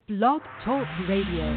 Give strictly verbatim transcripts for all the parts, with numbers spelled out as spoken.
Blog Talk Radio.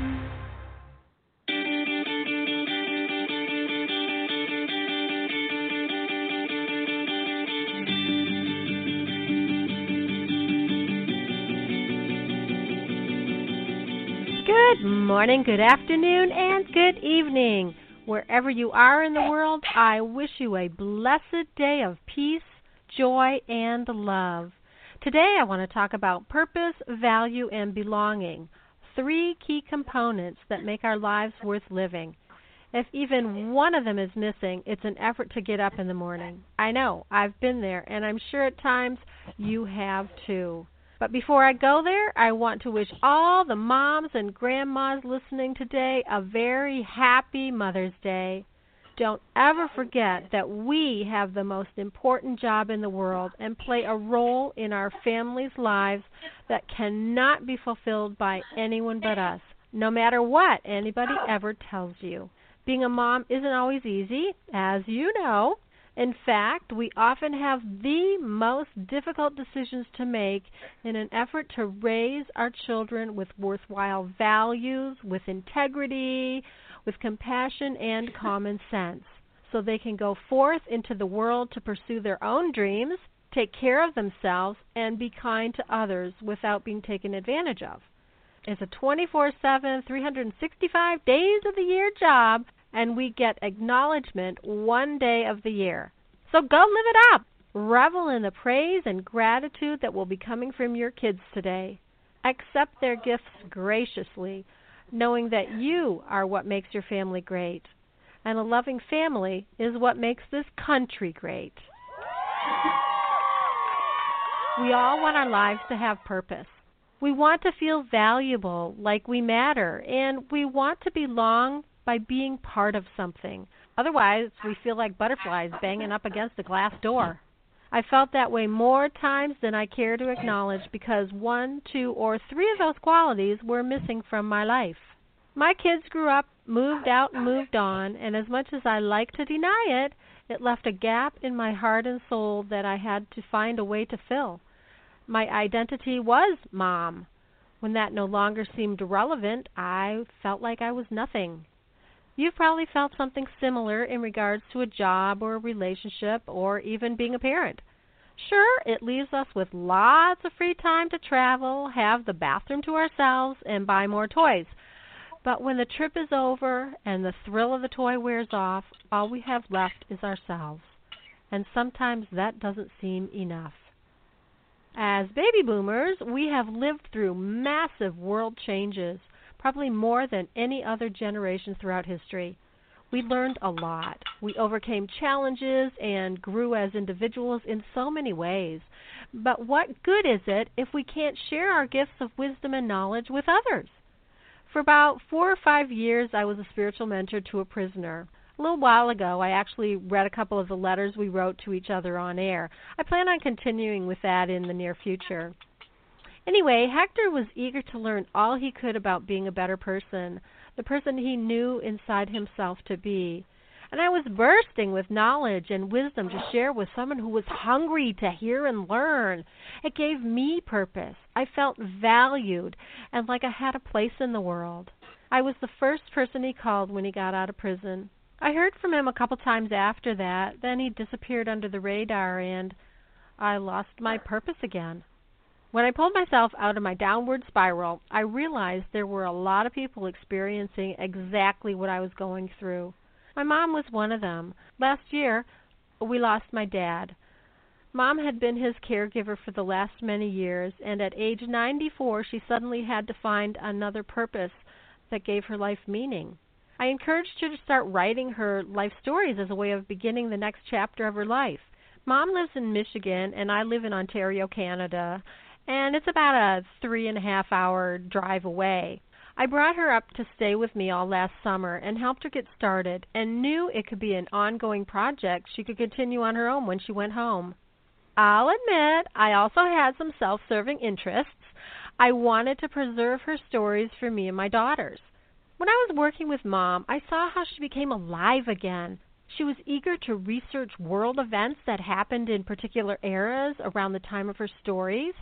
Good morning, good afternoon, and good evening. Wherever you are in the world, I wish you a blessed day of peace, joy, and love. Today I want to talk about purpose, value, and belonging, three key components that make our lives worth living. If even one of them is missing, it's an effort to get up in the morning. I know, I've been there, and I'm sure at times you have too. But before I go there, I want to wish all the moms and grandmas listening today a very happy Mother's Day. Don't ever forget that we have the most important job in the world and play a role in our families' lives that cannot be fulfilled by anyone but us, no matter what anybody ever tells you. Being a mom isn't always easy, as you know. In fact, we often have the most difficult decisions to make in an effort to raise our children with worthwhile values, with integrity, with compassion and common sense, so they can go forth into the world to pursue their own dreams, take care of themselves, and be kind to others without being taken advantage of. It's a twenty-four seven, three hundred sixty-five days of the year job, and we get acknowledgement one day of the year. So go live it up. Revel in the praise and gratitude that will be coming from your kids today. Accept their gifts graciously, knowing that you are what makes your family great. And a loving family is what makes this country great. We all want our lives to have purpose. We want to feel valuable, like we matter, and we want to belong by being part of something. Otherwise, we feel like butterflies banging up against a glass door. I felt that way more times than I care to acknowledge because one, two, or three of those qualities were missing from my life. My kids grew up, moved out, and moved on, and as much as I like to deny it, it left a gap in my heart and soul that I had to find a way to fill. My identity was mom. When that no longer seemed relevant, I felt like I was nothing. You've probably felt something similar in regards to a job or a relationship or even being a parent. Sure, it leaves us with lots of free time to travel, have the bathroom to ourselves, and buy more toys. But when the trip is over and the thrill of the toy wears off, all we have left is ourselves. And sometimes that doesn't seem enough. As baby boomers, we have lived through massive world changes, probably more than any other generation throughout history. We learned a lot. We overcame challenges and grew as individuals in so many ways. But what good is it if we can't share our gifts of wisdom and knowledge with others? For about four or five years, I was a spiritual mentor to a prisoner. A little while ago, I actually read a couple of the letters we wrote to each other on air. I plan on continuing with that in the near future. Anyway, Hector was eager to learn all he could about being a better person, the person he knew inside himself to be. And I was bursting with knowledge and wisdom to share with someone who was hungry to hear and learn. It gave me purpose. I felt valued and like I had a place in the world. I was the first person he called when he got out of prison. I heard from him a couple times after that. Then he disappeared under the radar and I lost my purpose again. When I pulled myself out of my downward spiral, I realized there were a lot of people experiencing exactly what I was going through. My mom was one of them. Last year, we lost my dad. Mom had been his caregiver for the last many years, and at age ninety-four, she suddenly had to find another purpose that gave her life meaning. I encouraged her to start writing her life stories as a way of beginning the next chapter of her life. Mom lives in Michigan, and I live in Ontario, Canada, and it's about a three and a half hour drive away. I brought her up to stay with me all last summer and helped her get started and knew it could be an ongoing project she could continue on her own when she went home. I'll admit I also had some self-serving interests. I wanted to preserve her stories for me and my daughters. When I was working with Mom, I saw how she became alive again. She was eager to research world events that happened in particular eras around the time of her stories.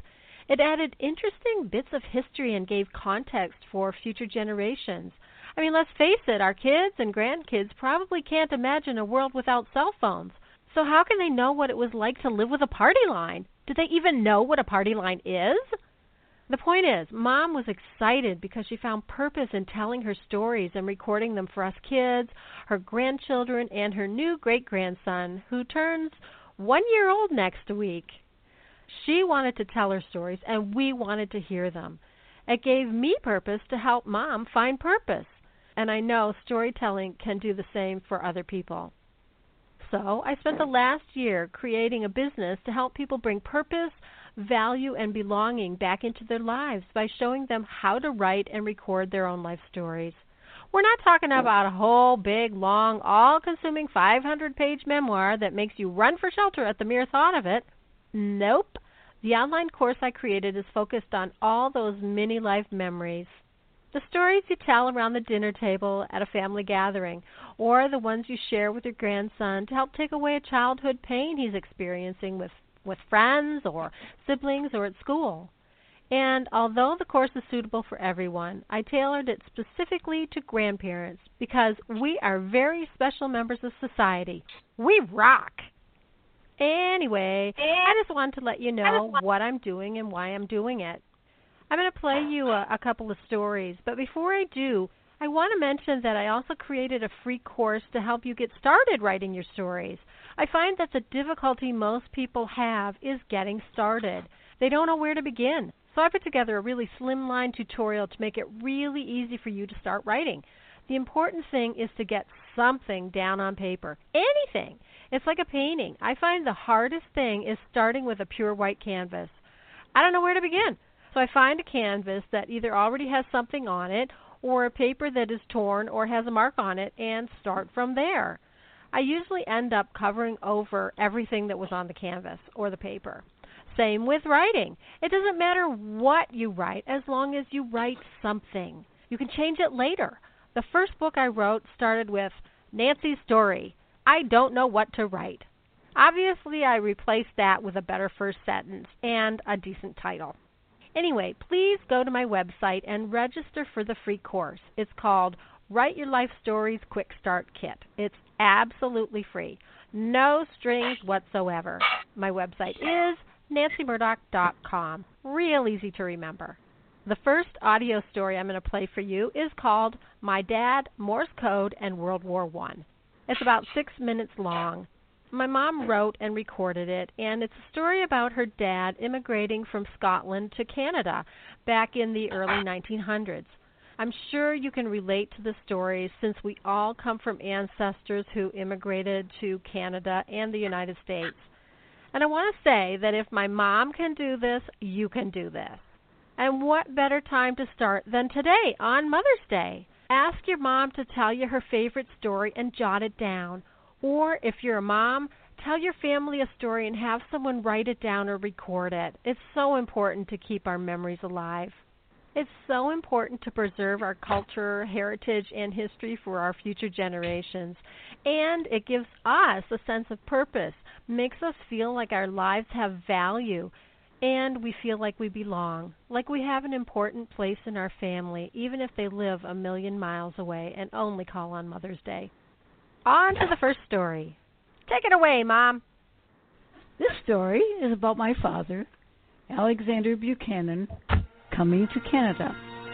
It added interesting bits of history and gave context for future generations. I mean, let's face it, our kids and grandkids probably can't imagine a world without cell phones. So how can they know what it was like to live with a party line? Do they even know what a party line is? The point is, Mom was excited because she found purpose in telling her stories and recording them for us kids, her grandchildren, and her new great-grandson, who turns one year old next week. She wanted to tell her stories, and we wanted to hear them. It gave me purpose to help Mom find purpose, and I know storytelling can do the same for other people. So I spent the last year creating a business to help people bring purpose, value, and belonging back into their lives by showing them how to write and record their own life stories. We're not talking about a whole big, long, all-consuming five hundred page memoir that makes you run for shelter at the mere thought of it. Nope. The online course I created is focused on all those mini life memories. The stories you tell around the dinner table at a family gathering, or the ones you share with your grandson to help take away a childhood pain he's experiencing with with friends or siblings or at school. And although the course is suitable for everyone, I tailored it specifically to grandparents because we are very special members of society. We rock! Anyway, I just wanted to let you know what I'm doing and why I'm doing it. I'm going to play you a, a couple of stories, but before I do, I want to mention that I also created a free course to help you get started writing your stories. I find that the difficulty most people have is getting started. They don't know where to begin. So I put together a really slimline tutorial to make it really easy for you to start writing. The important thing is to get something down on paper. Anything. It's like a painting. I find the hardest thing is starting with a pure white canvas. I don't know where to begin. So I find a canvas that either already has something on it or a paper that is torn or has a mark on it and start from there. I usually end up covering over everything that was on the canvas or the paper. Same with writing. It doesn't matter what you write as long as you write something. You can change it later. The first book I wrote started with Nancy's story. I don't know what to write. Obviously, I replaced that with a better first sentence and a decent title. Anyway, please go to my website and register for the free course. It's called Write Your Life Stories Quick Start Kit. It's absolutely free. No strings whatsoever. My website is nancy murdoch dot com. Real easy to remember. The first audio story I'm going to play for you is called My Dad, Morse Code, and World War One. It's about six minutes long. My mom wrote and recorded it, and it's a story about her dad immigrating from Scotland to Canada back in the early nineteen hundreds. I'm sure you can relate to the story since we all come from ancestors who immigrated to Canada and the United States. And I want to say that if my mom can do this, you can do this. And what better time to start than today on Mother's Day? Ask your mom to tell you her favorite story and jot it down. Or if you're a mom, tell your family a story and have someone write it down or record it. It's so important to keep our memories alive. It's so important to preserve our culture, heritage, and history for our future generations. And it gives us a sense of purpose, makes us feel like our lives have value, and we feel like we belong, like we have an important place in our family, even if they live a million miles away and only call on Mother's Day. On to the first story. Take it away, Mom. This story is about my father, Alexander Buchanan, coming to Canada.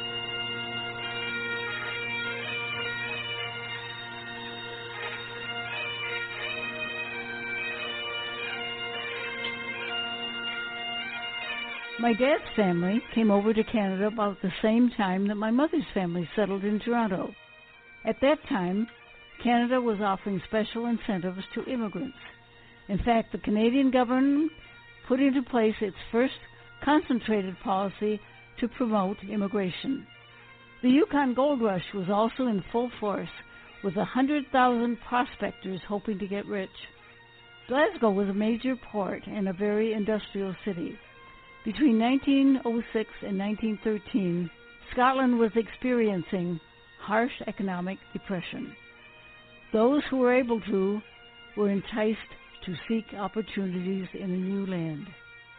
My dad's family came over to Canada about the same time that my mother's family settled in Toronto. At that time, Canada was offering special incentives to immigrants. In fact, the Canadian government put into place its first concentrated policy to promote immigration. The Yukon Gold Rush was also in full force, with one hundred thousand prospectors hoping to get rich. Glasgow was a major port and a very industrial city. Between nineteen oh six and nineteen thirteen, Scotland was experiencing harsh economic depression. Those who were able to were enticed to seek opportunities in a new land.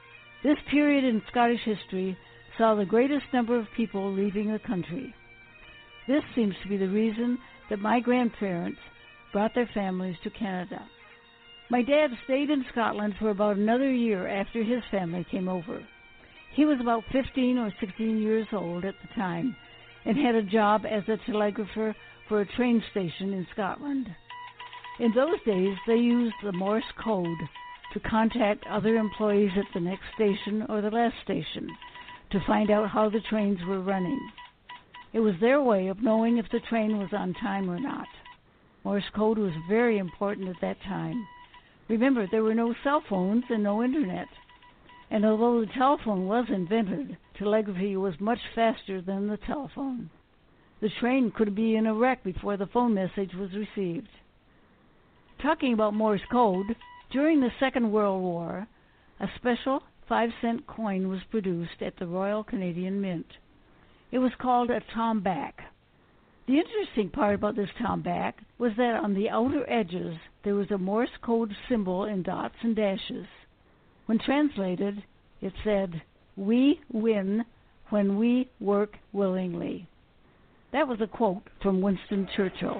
This period in Scottish history saw the greatest number of people leaving the country. This seems to be the reason that my grandparents brought their families to Canada. My dad stayed in Scotland for about another year after his family came over. He was about fifteen or sixteen years old at the time and had a job as a telegrapher for a train station in Scotland. In those days, they used the Morse code to contact other employees at the next station or the last station to find out how the trains were running. It was their way of knowing if the train was on time or not. Morse code was very important at that time. Remember, there were no cell phones and no internet. And although the telephone was invented, telegraphy was much faster than the telephone. The train could be in a wreck before the phone message was received. Talking about Morse code, during the Second World War, a special five-cent coin was produced at the Royal Canadian Mint. It was called a tomback. The interesting part about this tomback was that on the outer edges there was a Morse code symbol in dots and dashes. When translated, it said, "We win when we work willingly." That was a quote from Winston Churchill.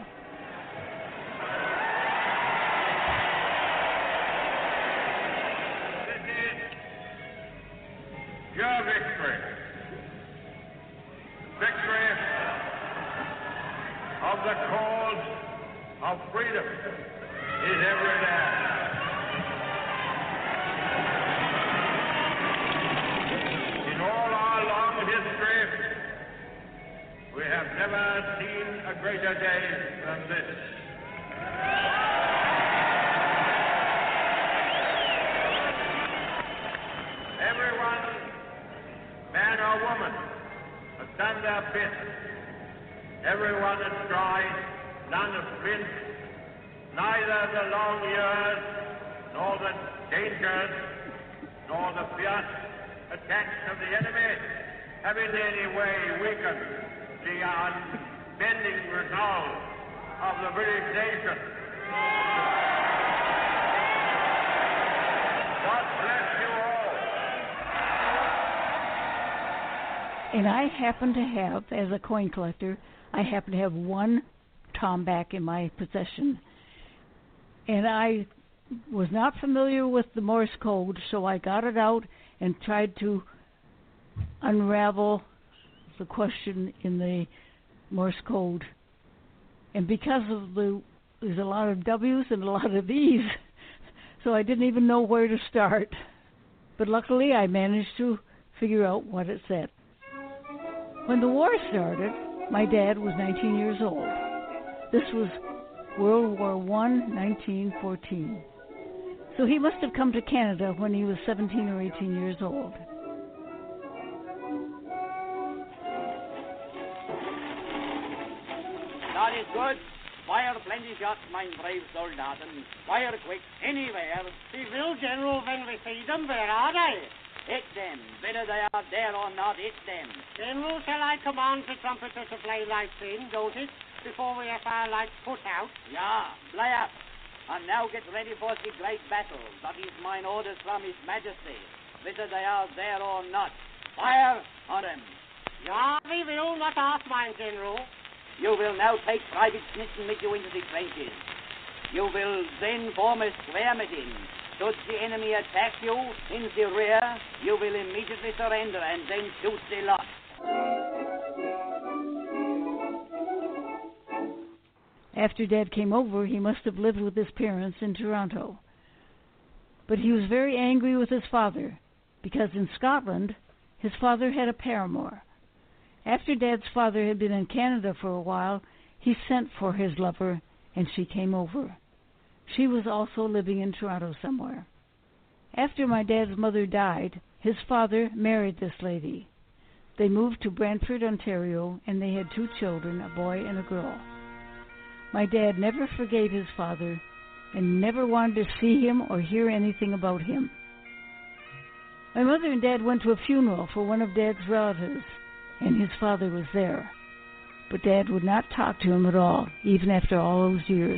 Your victory, victory of the cause of freedom is every day. In all our long history, we have never seen a greater day than this. Everyone, man or woman, has done their bit. Everyone has tried, none has flinched. Neither the long years, nor the dangers, nor the fierce attacks of the enemy have in any way weakened the unbending resolve of the British nation. God bless you all. And I happen to have, as a coin collector, I happen to have one tomback in my possession. And I was not familiar with the Morse code, so I got it out and tried to unravel the question in the Morse code. And because of the, there's a lot of W's and a lot of E's, so I didn't even know where to start. But luckily I managed to figure out what it said. When the war started, my dad was nineteen years old. This was World War One, nineteen fourteen. So he must have come to Canada when he was seventeen or eighteen years old. That is good. Fire plenty shots, mein brave Soldaten. Fire quick, anywhere. We will, General, when we see them. Where are they? Hit them. Whether they are there or not, hit them. General, shall I command the trumpeter to play lights in, don't it? Before we have our lights put out? Yeah, play up. And now get ready for the great battle. That is mine orders from His Majesty. Whether they are there or not. Fire on them. Yeah, we will not ask, mein General. You will now take Private Smithson with you into the trenches. You will then form a square meeting. Should the enemy attack you in the rear, you will immediately surrender and then shoot the lot. After Dad came over, he must have lived with his parents in Toronto. But he was very angry with his father, because in Scotland, his father had a paramour. After Dad's father had been in Canada for a while, he sent for his lover, and she came over. She was also living in Toronto somewhere. After my dad's mother died, his father married this lady. They moved to Brantford, Ontario, and they had two children, a boy and a girl. My dad never forgave his father and never wanted to see him or hear anything about him. My mother and Dad went to a funeral for one of Dad's relatives, and his father was there. But Dad would not talk to him at all, even after all those years.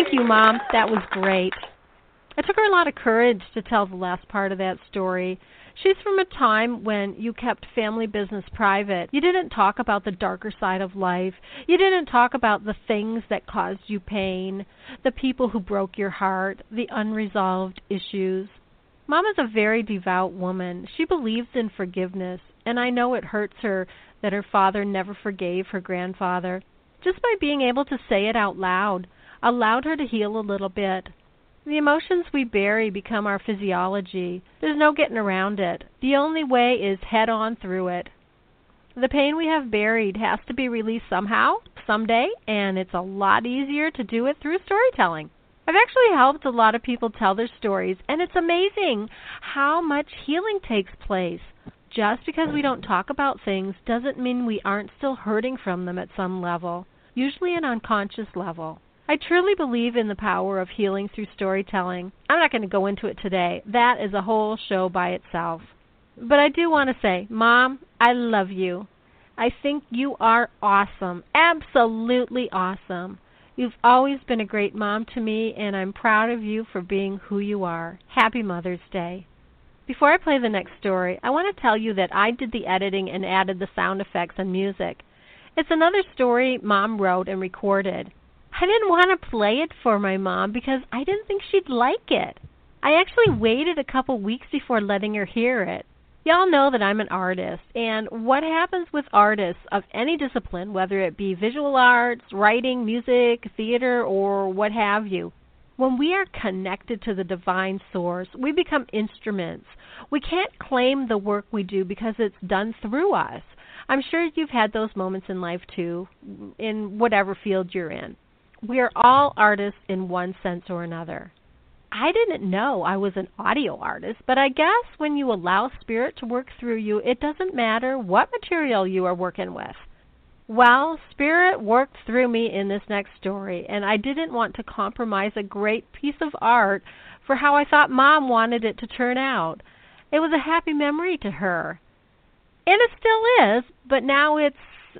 Thank you, Mom. That was great. It took her a lot of courage to tell the last part of that story. She's from a time when you kept family business private. You didn't talk about the darker side of life. You didn't talk about the things that caused you pain, the people who broke your heart, the unresolved issues. Mom is a very devout woman. She believes in forgiveness, and I know it hurts her that her father never forgave her grandfather. Just by being able to say it out loud allowed her to heal a little bit. The emotions we bury become our physiology. There's no getting around it. The only way is head on through it. The pain we have buried has to be released somehow, someday, and it's a lot easier to do it through storytelling. I've actually helped a lot of people tell their stories, and it's amazing how much healing takes place. Just because we don't talk about things doesn't mean we aren't still hurting from them at some level, usually an unconscious level. I truly believe in the power of healing through storytelling. I'm not going to go into it today. That is a whole show by itself. But I do want to say, Mom, I love you. I think you are awesome, absolutely awesome. You've always been a great mom to me, and I'm proud of you for being who you are. Happy Mother's Day. Before I play the next story, I want to tell you that I did the editing and added the sound effects and music. It's another story Mom wrote and recorded. I didn't want to play it for my mom because I didn't think she'd like it. I actually waited a couple weeks before letting her hear it. Y'all know that I'm an artist, and what happens with artists of any discipline, whether it be visual arts, writing, music, theater, or what have you, when we are connected to the divine source, we become instruments. We can't claim the work we do because it's done through us. I'm sure you've had those moments in life, too, in whatever field you're in. We are all artists in one sense or another. I didn't know I was an audio artist, but I guess when you allow Spirit to work through you, it doesn't matter what material you are working with. Well, Spirit worked through me in this next story, and I didn't want to compromise a great piece of art for how I thought Mom wanted it to turn out. It was a happy memory to her. And it still is, but now it's,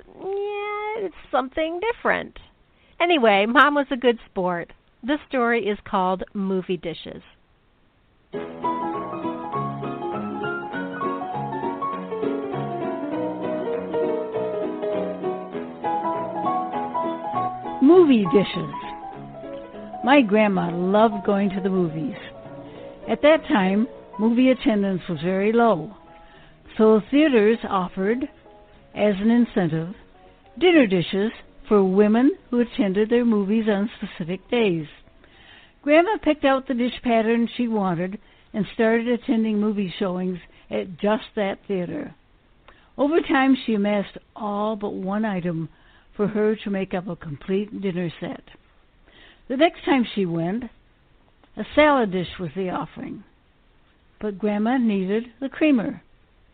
yeah, it's something different. Anyway, Mom was a good sport. This story is called Movie Dishes. Movie dishes. My grandma loved going to the movies. At that time, movie attendance was very low, so theaters offered, as an incentive, dinner dishes for women who attended their movies on specific days. Grandma picked out the dish pattern she wanted and started attending movie showings at just that theater. Over time, she amassed all but one item for her to make up a complete dinner set. The next time she went, a salad dish was the offering, but Grandma needed the creamer.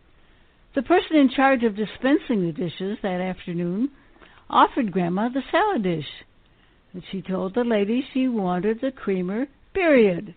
The person in charge of dispensing the dishes that afternoon offered Grandma the salad dish, but she told the lady she wanted the creamer, period.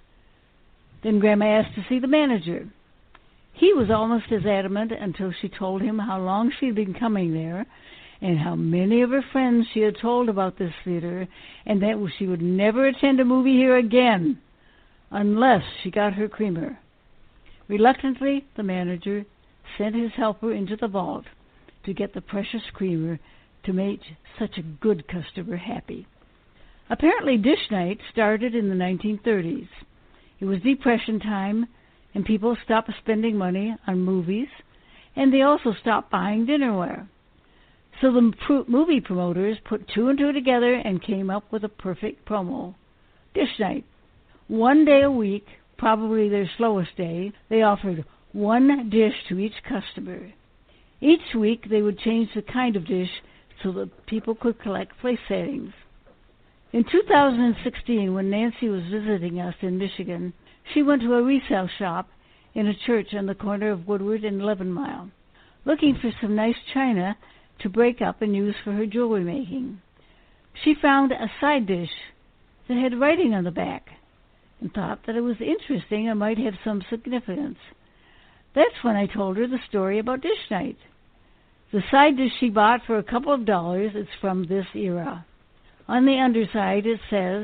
Then Grandma asked to see the manager. He was almost as adamant until she told him how long she'd been coming there and how many of her friends she had told about this theater and that she would never attend a movie here again unless she got her creamer. Reluctantly, the manager sent his helper into the vault to get the precious creamer to make such a good customer happy. Apparently, dish night started in the nineteen thirties. It was Depression time, and people stopped spending money on movies, and they also stopped buying dinnerware. So the pro- movie promoters put two and two together and came up with a perfect promo. Dish night. One day a week, probably their slowest day, they offered one dish to each customer. Each week they would change the kind of dish so that people could collect place settings. In two thousand sixteen, when Nancy was visiting us in Michigan, she went to a resale shop in a church on the corner of Woodward and eleven mile, looking for some nice china to break up and use for her jewelry making. She found a side dish that had writing on the back and thought that it was interesting and might have some significance. That's when I told her the story about dish night. The side dish she bought for a couple of dollars is from this era. On the underside it says,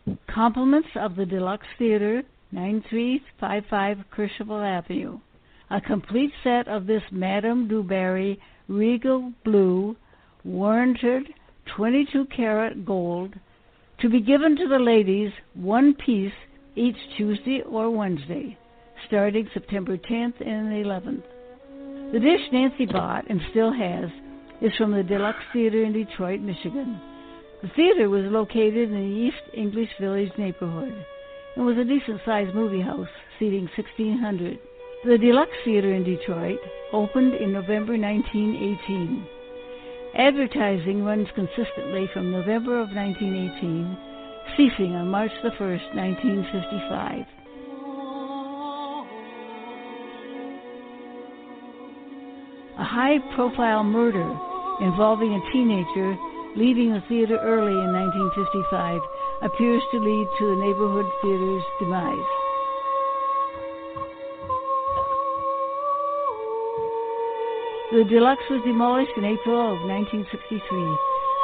Compliments of the Deluxe Theater, nine three five five Kercheval Avenue. A complete set of this Madame du Barry Regal Blue, warranted twenty-two karat gold, to be given to the ladies one piece each Tuesday or Wednesday, starting September tenth and eleventh. The dish Nancy bought and still has is from the Deluxe Theater in Detroit, Michigan. The theater was located in the East English Village neighborhood and was a decent-sized movie house, seating sixteen hundred. The Deluxe Theater in Detroit opened in November nineteen eighteen. Advertising runs consistently from November of nineteen eighteen, ceasing on March the first, nineteen fifty-five. A high-profile murder involving a teenager leaving the theater early in nineteen fifty-five appears to lead to the neighborhood theater's demise. The Deluxe was demolished in April of nineteen sixty-three.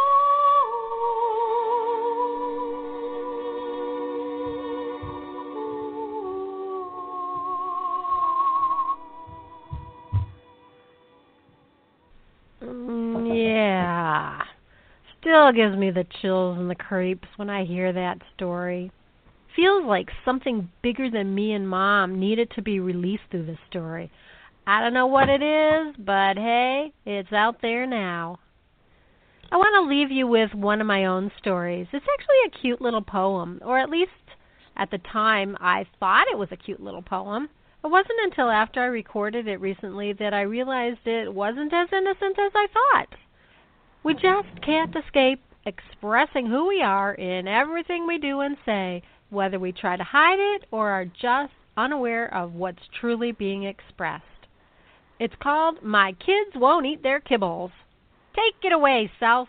Yeah. Still gives me the chills and the creeps when I hear that story. Feels like something bigger than me and Mom needed to be released through this story. I don't know what it is, but hey, it's out there now. I want to leave you with one of my own stories. It's actually a cute little poem, or at least at the time I thought it was a cute little poem. It wasn't until after I recorded it recently that I realized it wasn't as innocent as I thought. We just can't escape expressing who we are in everything we do and say, whether we try to hide it or are just unaware of what's truly being expressed. It's called My Kids Won't Eat Their Kibbles. Take it away, South.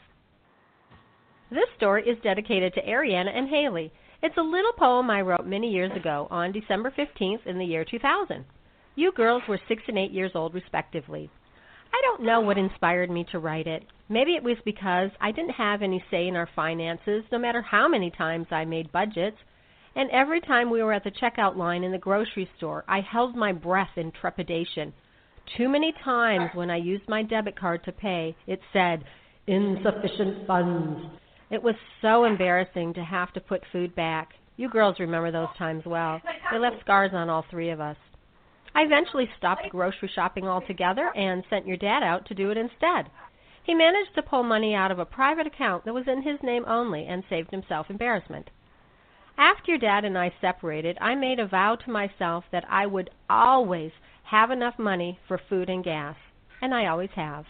This story is dedicated to Ariana and Haley. It's a little poem I wrote many years ago on December fifteenth in the year two thousand. You girls were six and eight years old, respectively. I don't know what inspired me to write it. Maybe it was because I didn't have any say in our finances, no matter how many times I made budgets. And every time we were at the checkout line in the grocery store, I held my breath in trepidation. Too many times when I used my debit card to pay, it said, insufficient funds. It was so embarrassing to have to put food back. You girls remember those times well. They left scars on all three of us. I eventually stopped grocery shopping altogether and sent your dad out to do it instead. He managed to pull money out of a private account that was in his name only and saved himself embarrassment. After your dad and I separated, I made a vow to myself that I would always have enough money for food and gas, and I always have.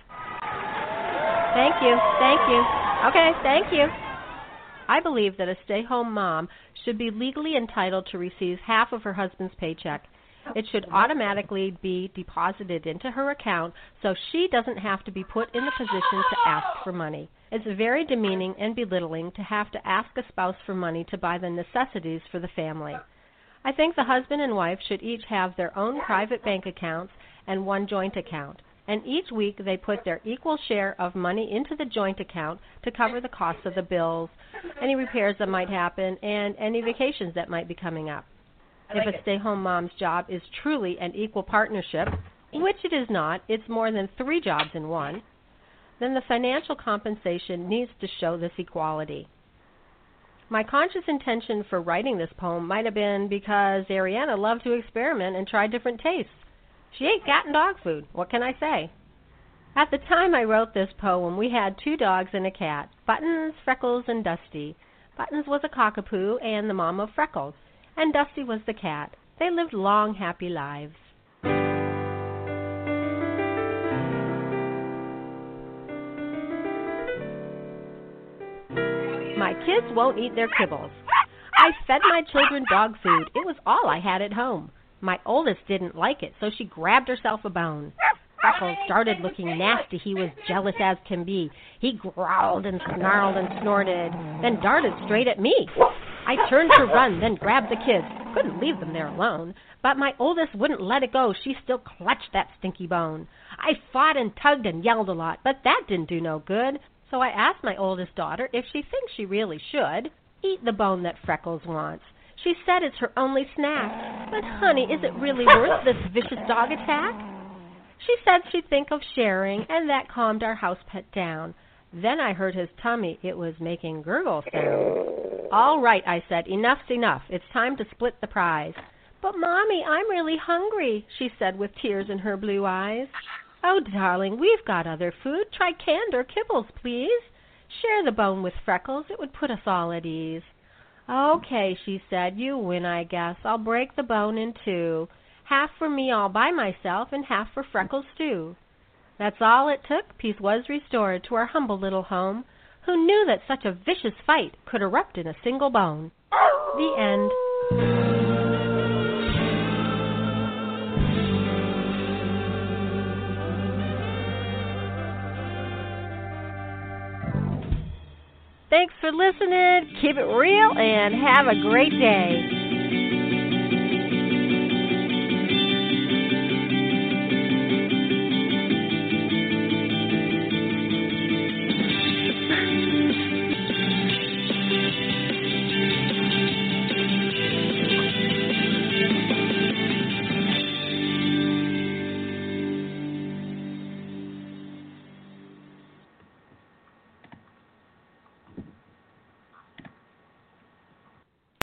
Thank you, thank you. Okay, thank you. I believe that a stay-home mom should be legally entitled to receive half of her husband's paycheck. It should automatically be deposited into her account so she doesn't have to be put in the position to ask for money. It's very demeaning and belittling to have to ask a spouse for money to buy the necessities for the family. I think the husband and wife should each have their own private bank accounts and one joint account, and each week they put their equal share of money into the joint account to cover the cost of the bills, any repairs that might happen, and any vacations that might be coming up. If a stay-home mom's job is truly an equal partnership, which it is not, it's more than three jobs in one, then the financial compensation needs to show this equality. My conscious intention for writing this poem might have been because Ariana loved to experiment and try different tastes. She ate cat and dog food. What can I say? At the time I wrote this poem, we had two dogs and a cat, Buttons, Freckles, and Dusty. Buttons was a cockapoo and the mom of Freckles, and Dusty was the cat. They lived long, happy lives. My kids won't eat their kibbles. I fed my children dog food. It was all I had at home. My oldest didn't like it, so she grabbed herself a bone. Freckles started looking nasty. He was jealous as can be. He growled and snarled and snorted, then darted straight at me. I turned to run, then grabbed the kids. Couldn't leave them there alone, but my oldest wouldn't let it go. She still clutched that stinky bone. I fought and tugged and yelled a lot, but that didn't do no good. So I asked my oldest daughter if she thinks she really should. eat the bone that Freckles wants. She said it's her only snack. But, honey, is it really worth this vicious dog attack? She said she'd think of sharing, and that calmed our house pet down. Then I heard his tummy. It was making gurgle sound. All right, I said, enough's enough. It's time to split the prize. But, Mommy, I'm really hungry, she said with tears in her blue eyes. Oh, darling, we've got other food. Try canned or kibbles, please. Share the bone with Freckles. It would put us all at ease. Okay, she said, you win, I guess. I'll break the bone in two. Half for me all by myself and half for Freckles, too. That's all it took. Peace was restored to our humble little home. Who knew that such a vicious fight could erupt in a single bone? The end. Thanks for listening. Keep it real and have a great day.